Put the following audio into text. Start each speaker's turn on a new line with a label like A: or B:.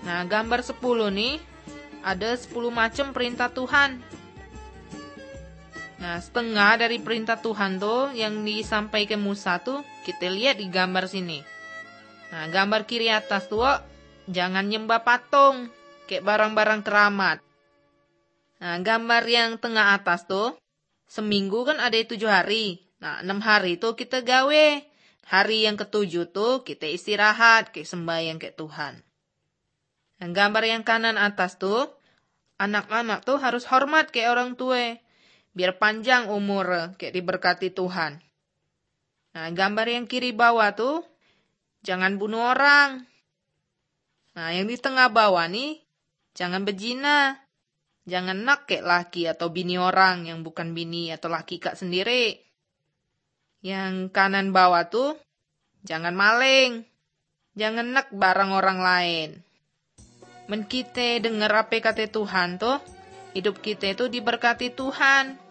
A: Nah, gambar 10 nih, ada 10 macam perintah Tuhan. Nah, setengah dari perintah Tuhan tuh yang disampaikan Musa tuh kita lihat di gambar sini. Nah, gambar kiri atas tuh, jangan nyembah patung, kayak barang-barang keramat. Nah, gambar yang tengah atas tuh, seminggu kan ada 7 hari. Nah, 6 hari tuh kita gawe. Hari yang ke-7 tuh kita istirahat, kayak sembahyang kayak Tuhan. Nah, gambar yang kanan atas tuh, anak-anak tuh harus hormat kayak orang tua. Biar panjang umur, kayak diberkati Tuhan. Nah, gambar yang kiri bawah tuh, jangan bunuh orang. Nah, yang di tengah bawah nih, jangan berzina. Jangan nak kayak laki atau bini orang yang bukan bini atau laki kak sendiri. Yang kanan bawah tuh, jangan maling. Jangan nak barang orang lain. Men kita denger apa kata Tuhan tuh, hidup kita itu diberkati Tuhan.